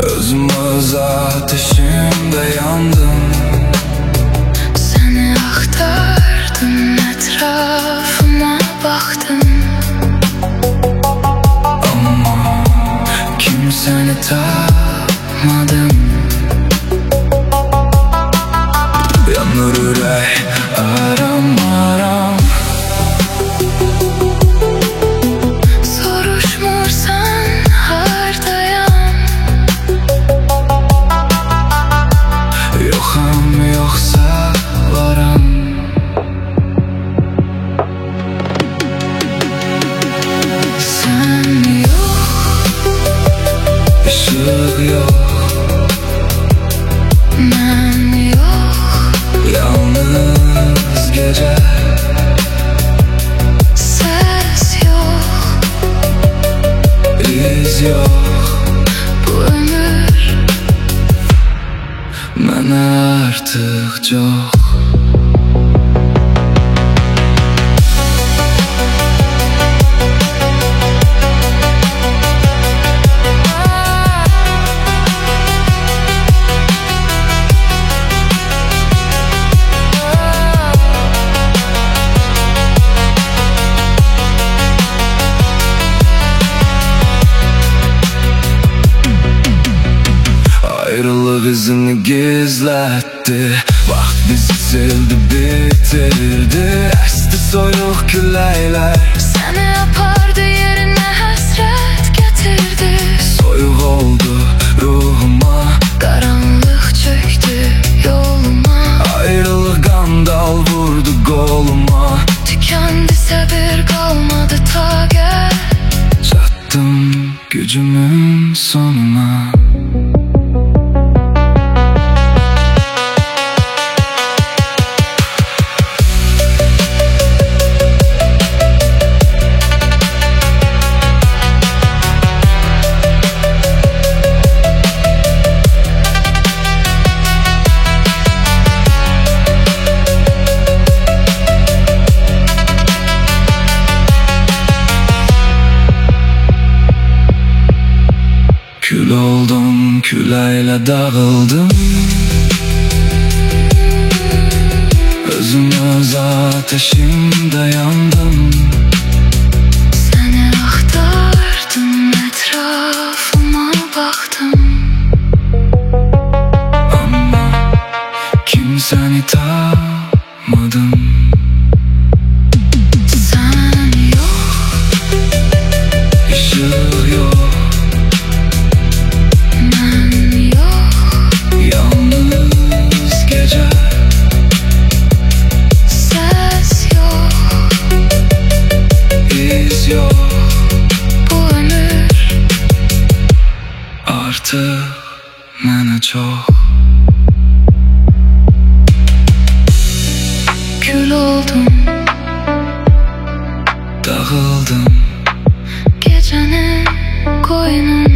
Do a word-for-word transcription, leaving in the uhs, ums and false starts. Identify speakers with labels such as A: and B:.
A: Özüm öz ateşimde yandım.
B: Seni aktardım, etrafıma baktım,
A: ama kimseni tapmadım. Yanır ürək aram aram.
B: Soruşmursan hardayam,
A: Yoxam yoxsa varam.
B: sen yox,
A: Işık yox,
B: mən yox,
A: yalnız gece.
B: ses yox,
A: İz yox,
B: bu ömür
A: mənə artıq çox. Ayrılık izini gizletti, vaxt bizi sildi bitirdi. Esti soyuq küləklər,
B: səni apardı yerinə, həsrət gətirdi.
A: soyuq oldu ruhuma,
B: Qaranlıq çöktü yoluma,
A: ayrılık qandal vurdu qoluma.
B: tükəndi səbir, qalmadı taqət.
A: Çatdım gücümün sonuna. Kül oldum, küleyle dağıldım. Özüm öz ateşimde yandım.
B: Səni axtardım, etrafıma baktım,
A: Ama kimsəni tapmadım.
B: sen yox,
A: Işık yok,
B: mən yox,
A: yalnız gece.
B: ses yox,
A: İz yok,
B: bu ömür
A: artık mənə çox.
B: kül oldum,
A: Dağıldım,
B: gecenin koynunda.